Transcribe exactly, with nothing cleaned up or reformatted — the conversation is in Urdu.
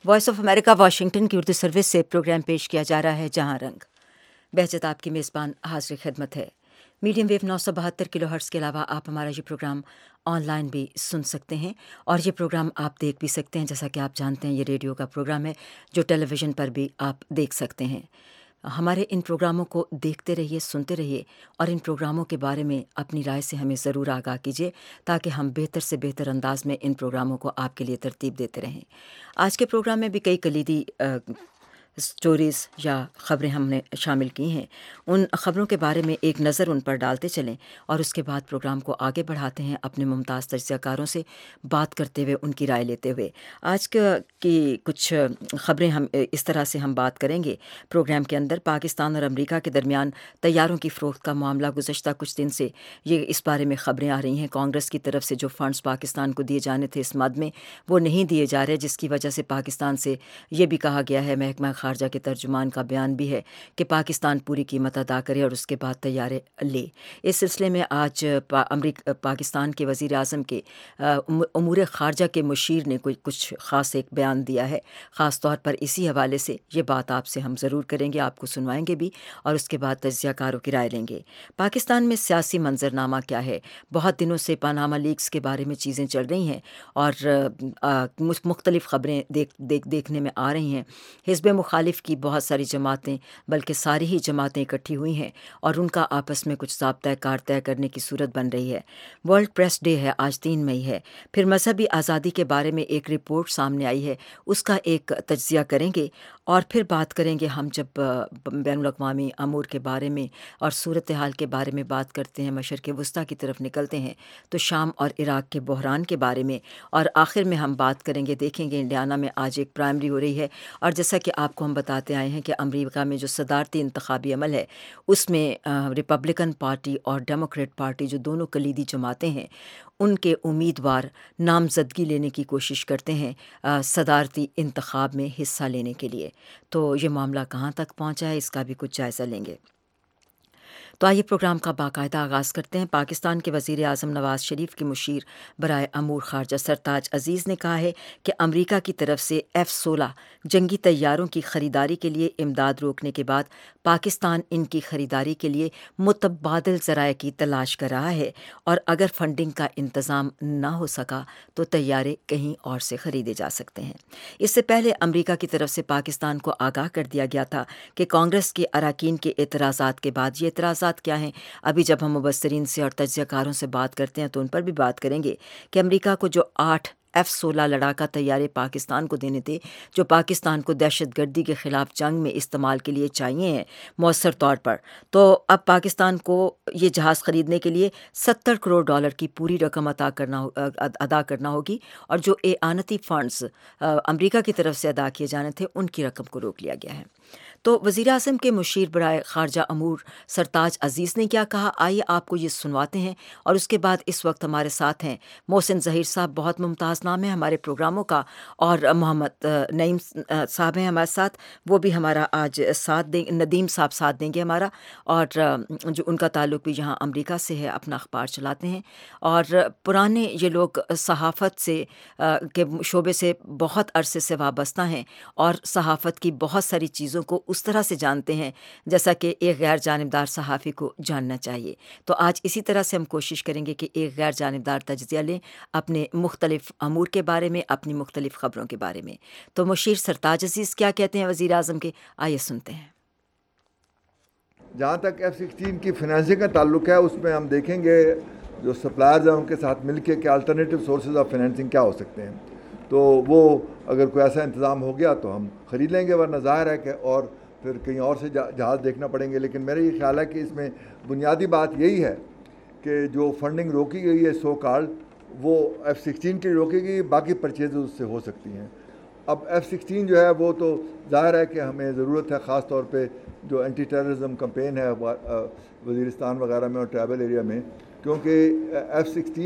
وائس آف امریکہ واشنگٹن کی اردو سروس سے پروگرام پیش کیا جا رہا ہے جہاں رنگ بہجت آپ کی میزبان حاضر خدمت ہے۔ میڈیم ویو نو سو بہتر کلو ہرٹز کے علاوہ آپ ہمارا یہ پروگرام آن لائن بھی سن سکتے ہیں اور یہ پروگرام آپ دیکھ بھی سکتے ہیں۔ جیسا کہ آپ جانتے ہیں یہ ریڈیو کا پروگرام ہے جو ٹیلی ویژن پر بھی آپ دیکھ سکتے ہیں۔ ہمارے ان پروگراموں کو دیکھتے رہیے، سنتے رہیے اور ان پروگراموں کے بارے میں اپنی رائے سے ہمیں ضرور آگاہ کیجیے تاکہ ہم بہتر سے بہتر انداز میں ان پروگراموں کو آپ کے لیے ترتیب دیتے رہیں۔ آج کے پروگرام میں بھی کئی کلیدی سٹوریز یا خبریں ہم نے شامل کی ہیں۔ ان خبروں کے بارے میں ایک نظر ان پر ڈالتے چلیں اور اس کے بعد پروگرام کو آگے بڑھاتے ہیں اپنے ممتاز تجزیہ کاروں سے بات کرتے ہوئے، ان کی رائے لیتے ہوئے۔ آج کی کچھ خبریں ہم اس طرح سے ہم بات کریں گے پروگرام کے اندر۔ پاکستان اور امریکہ کے درمیان طیاروں کی فروخت کا معاملہ گزشتہ کچھ دن سے یہ اس بارے میں خبریں آ رہی ہیں۔ کانگریس کی طرف سے جو فنڈز پاکستان کو دیے جانے تھے اس مد میں وہ نہیں دیے جا رہے، جس کی وجہ سے پاکستان سے یہ بھی کہا گیا ہے، محکمہ خارجہ کے ترجمان کا بیان بھی ہے کہ پاکستان پوری قیمت ادا کرے اور اس کے بعد طیارے لے۔ اس سلسلے میں آج پا امریک پاکستان کے وزیر اعظم کے امور خارجہ کے مشیر نے کوئی کچھ خاص ایک بیان دیا ہے۔ خاص طور پر اسی حوالے سے یہ بات آپ سے ہم ضرور کریں گے، آپ کو سنوائیں گے بھی اور اس کے بعد تجزیہ کاروں کی رائے لیں گے۔ پاکستان میں سیاسی منظرنامہ کیا ہے؟ بہت دنوں سے پاناما لیکس کے بارے میں چیزیں چل رہی ہیں اور مختلف خبریں دیکھ دیکھ دیکھنے میں آ رہی ہیں۔ حزب مخالف کی بہت ساری جماعتیں بلکہ ساری ہی جماعتیں اکٹھی ہوئی ہیں اور ان کا آپس میں کچھ ضابطۂ کار طے کرنے کی صورت بن رہی ہے۔ ورلڈ پریس ڈے ہے، آج تین مئی ہے۔ پھر مذہبی آزادی کے بارے میں ایک رپورٹ سامنے آئی ہے، اس کا ایک تجزیہ کریں گے اور پھر بات کریں گے۔ ہم جب بین الاقوامی امور کے بارے میں اور صورتحال کے بارے میں بات کرتے ہیں، مشرق وسطیٰ کی طرف نکلتے ہیں تو شام اور عراق کے بحران کے بارے میں، اور آخر میں ہم بات کریں گے، دیکھیں گے انڈیانا میں آج ایک پرائمری ہو رہی ہے اور جیسا کہ آپ کو ہم بتاتے آئے ہیں کہ امریکہ میں جو صدارتی انتخابی عمل ہے اس میں ریپبلکن پارٹی اور ڈیموکریٹ پارٹی جو دونوں کلیدی جماعتیں ہیں ان کے امیدوار نامزدگی لینے کی کوشش کرتے ہیں صدارتی انتخاب میں حصہ لینے کے لیے۔ تو یہ معاملہ کہاں تک پہنچا ہے اس کا بھی کچھ جائزہ لیں گے۔ تو آئیے پروگرام کا باقاعدہ آغاز کرتے ہیں۔ پاکستان کے وزیر اعظم نواز شریف کے مشیر برائے امور خارجہ سرتاج عزیز نے کہا ہے کہ امریکہ کی طرف سے ایف سولہ جنگی طیاروں کی خریداری کے لیے امداد روکنے کے بعد پاکستان ان کی خریداری کے لیے متبادل ذرائع کی تلاش کر رہا ہے اور اگر فنڈنگ کا انتظام نہ ہو سکا تو طیارے کہیں اور سے خریدے جا سکتے ہیں۔ اس سے پہلے امریکہ کی طرف سے پاکستان کو آگاہ کر دیا گیا تھا کہ کانگریس کے اراکین کے اعتراضات کے بعد، یہ اعتراضات کیا ہیں ابھی جب ہم مبصرین سے اور تجزیہ کاروں سے بات کرتے ہیں تو ان پر بھی بات کریں گے کہ امریکہ کو جو آٹھ ایف سولہ لڑاکا طیارے پاکستان کو دینے تھے جو پاکستان کو دہشت گردی کے خلاف جنگ میں استعمال کے لیے چاہیے ہیں مؤثر طور پر، تو اب پاکستان کو یہ جہاز خریدنے کے لیے ستر کروڑ ڈالر کی پوری رقم ادا کرنا ادا کرنا ہوگی اور جو اعانتی فنڈز امریکہ کی طرف سے ادا کیے جانے تھے ان کی رقم کو روک لیا گیا ہے۔ تو وزیر اعظم کے مشیر برائے خارجہ امور سرتاج عزیز نے کیا کہا، آئیے آپ کو یہ سنواتے ہیں اور اس کے بعد اس وقت ہمارے ساتھ ہیں محسن ظہیر صاحب، بہت ممتاز نام ہے ہمارے پروگراموں کا، اور محمد نعیم صاحب ہیں ہمارے ساتھ، وہ بھی ہمارا آج ساتھ دیں ندیم صاحب ساتھ دیں گے ہمارا، اور جو ان کا تعلق بھی یہاں امریکہ سے ہے، اپنا اخبار چلاتے ہیں اور پرانے یہ لوگ صحافت سے کے شعبے سے بہت عرصے سے وابستہ ہیں اور صحافت کی بہت ساری چیزوں کو اس طرح سے جانتے ہیں جیسا کہ ایک غیر جانبدار صحافی کو جاننا چاہیے۔ تو آج اسی طرح سے ہم کوشش کریں گے کہ ایک غیر جانبدار تجزیہ لیں اپنے مختلف امور کے بارے میں، اپنی مختلف خبروں کے بارے میں۔ تو مشیر سرتاج عزیز کیا کہتے ہیں وزیر اعظم کے، آئیے سنتے ہیں۔ جہاں تک ایف سکسٹین کی فنانسنگ کا تعلق ہے اس میں ہم دیکھیں گے جو سپلائرز ہیں ان کے ساتھ مل کے کہ الٹرنیٹیو سورسز آف فنانسنگ کیا ہو سکتے ہیں، تو وہ اگر کوئی ایسا انتظام ہو گیا تو ہم خرید لیں گے، ورنہ ظاہر ہے کہ اور پھر کہیں اور سے جہاز دیکھنا پڑیں گے۔ لیکن میرا یہ خیال ہے کہ اس میں بنیادی بات یہی ہے کہ جو فنڈنگ روکی گئی ہے سو کالڈ وہ ایف سکسٹین کی روکی گئی، باقی پرچیزز اس سے ہو سکتی ہیں۔ اب ایف سکسٹین جو ہے وہ تو ظاہر ہے کہ ہمیں ضرورت ہے، خاص طور پہ جو اینٹی ٹیررزم کمپین ہے وزیرستان وغیرہ میں اور ٹرائبل ایریا میں، کیونکہ ایف سکسٹین